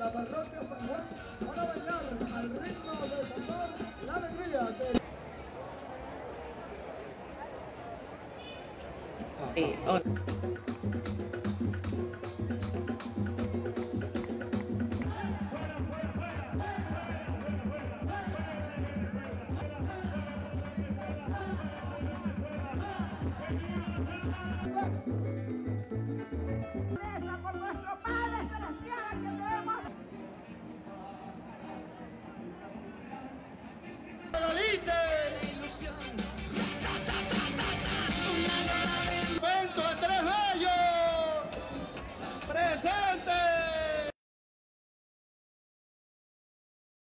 la parroquia San Juan para bailar al ritmo del tambor la alegría de... Sí, hola.